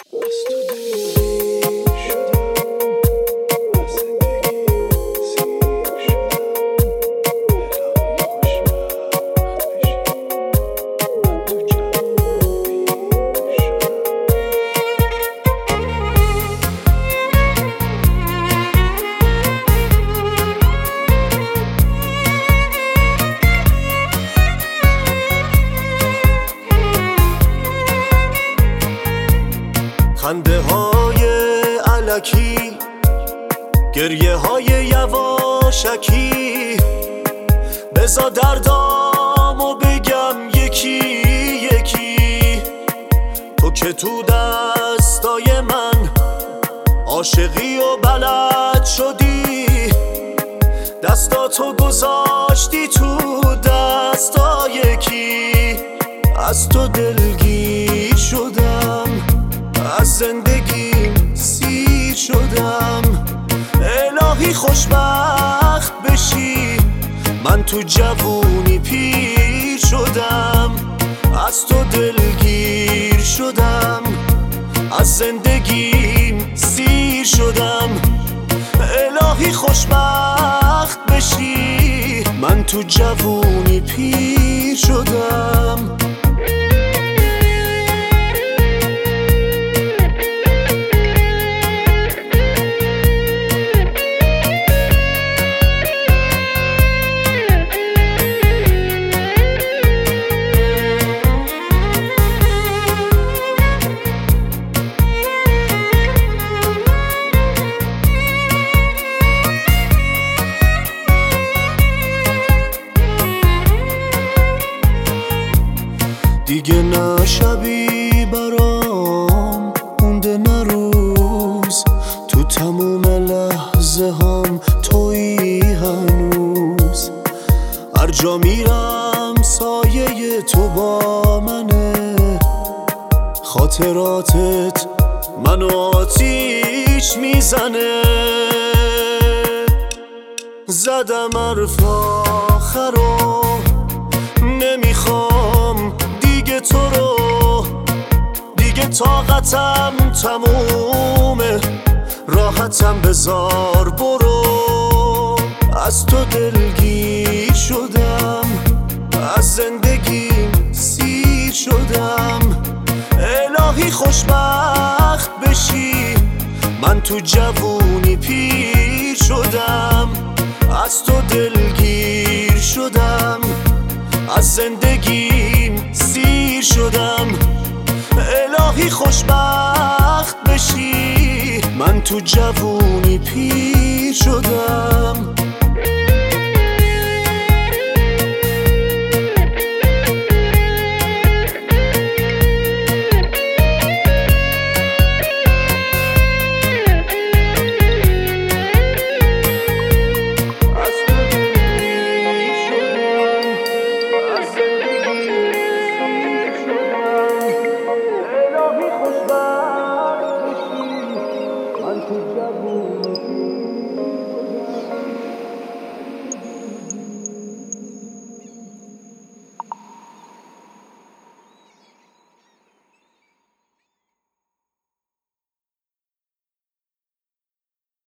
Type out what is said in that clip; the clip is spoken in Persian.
خنده های الکی، گریه های یواشکی، بزا دردامو بگم یکی یکی. تو که تو دستای من عاشقی و بلد شدی، دستاتو گذاشتی تو دستای کی. از تو دلگیر شدم، از زندگیم سیر شدم. الهی خوشبخت بشی، من تو جوونی پیر شدم. از تو دلگیر شدم، از زندگیم سیر شدم. الهی خوشبخت بشی، من تو جوونی پیر شدم. دیگه نه شبی برام مونده، نه روز. تو تموم لحظه هم تویی هنوز. هر جا میرم سایه تو با منه، خاطراتت منو آتیش میزنه. زدم حرف آخرو، نمیخوام دیگه تو رو، دیگه طاقتم تمومه. راحتم بذار برو. از تو دلگیر شدم، از زندگیم سیر شدم. الهی خوشبخت بشی، من تو جوونی پیر شدم. از تو دلگیر شدم، از زندگیم سیر شدم. الهی خوشبخت بشی، من تو جوونی پیر شدم.